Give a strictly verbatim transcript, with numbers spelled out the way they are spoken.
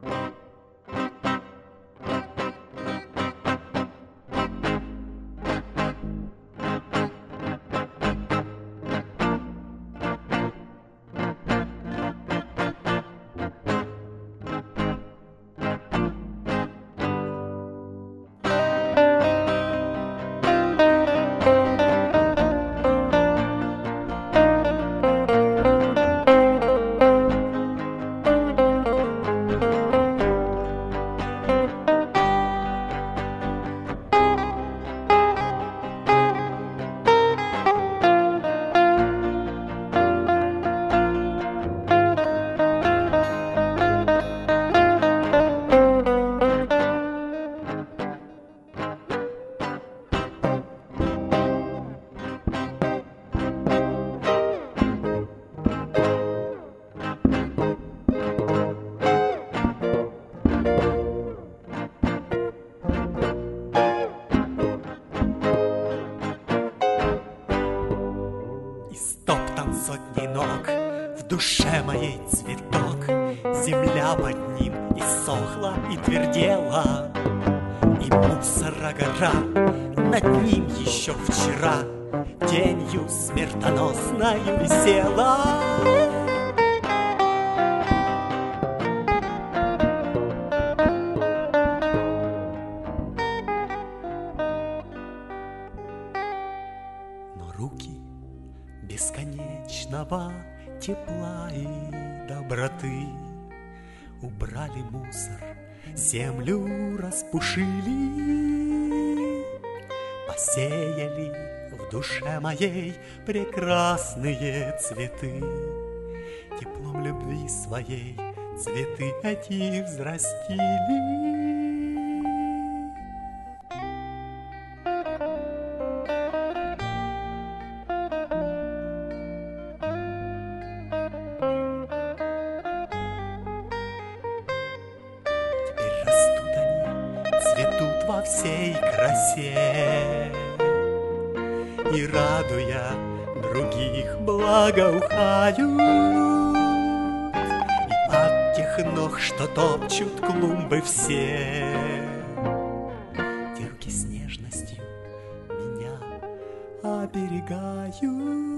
Сотни ног, в душе моей цветок, земля под ним иссохла и твердела, и мусора гора над ним еще вчера тенью смертоносною висела. Но руки бесконечного тепла и доброты убрали мусор, землю распушили, посеяли в душе моей прекрасные цветы, теплом любви своей цветы эти взрастили. Цветут во всей красе, и, радуя других, благоухают. И от тех ног, что топчут клумбы все, те руки с нежностью меня оберегают.